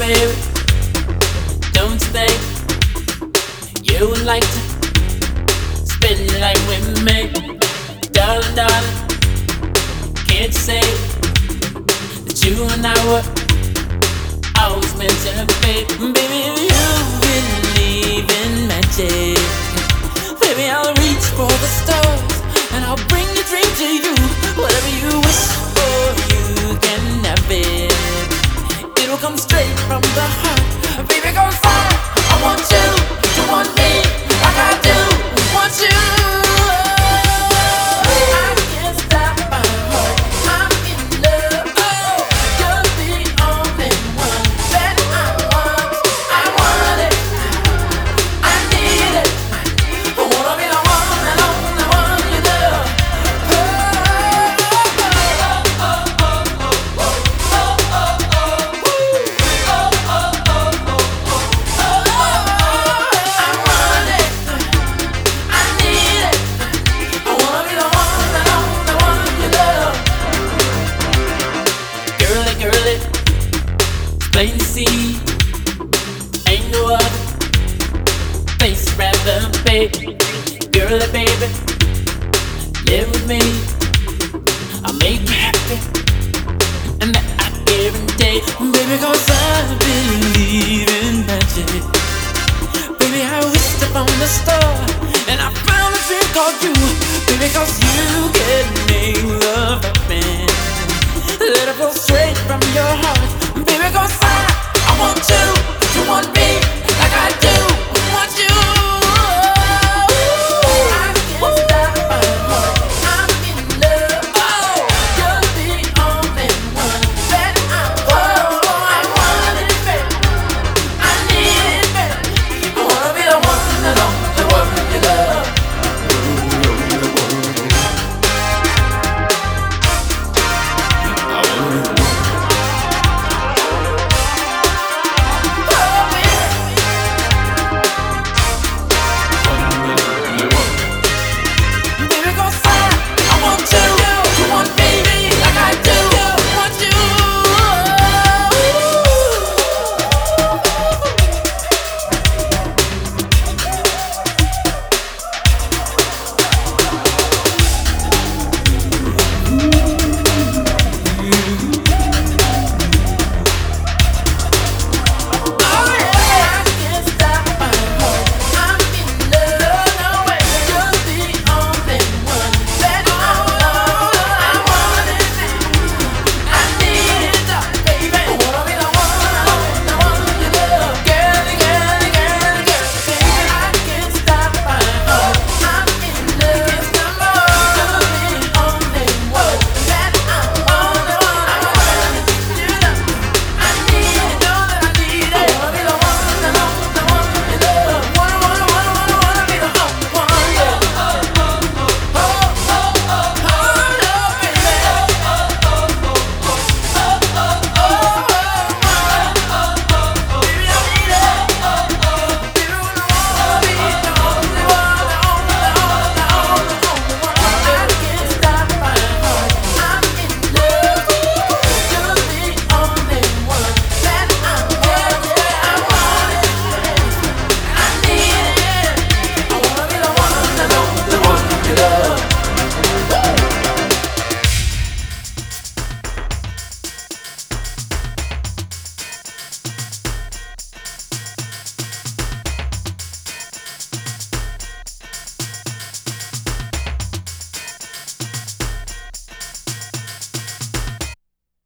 baby, don't you think you would like to spend your life with me? Darling, darling, can't you say that you and I were always meant to be? Baby, if you believe in magic, baby, I'll reach for the stars and I'll bring your dream to you. Whatever you wish for, you can have it. It'll come straight from the heart. Baby, go far. I want you to want me like I do want you. I can't stop my heart. I'm in love. Oh, you're the only one that I want. I want it. I need it. I wanna be the one and only one you love. Plain to see, ain't no other place I'd rather be. Girlie, baby, live with me. I'll make you happy, and that I guarantee. Baby, 'cause I believe in magic. Baby, I wished upon the star, and I found a dream called you. Baby, 'cause you can make love happen. Let it flow straight from your heart. Baby, 'cause I want you to want me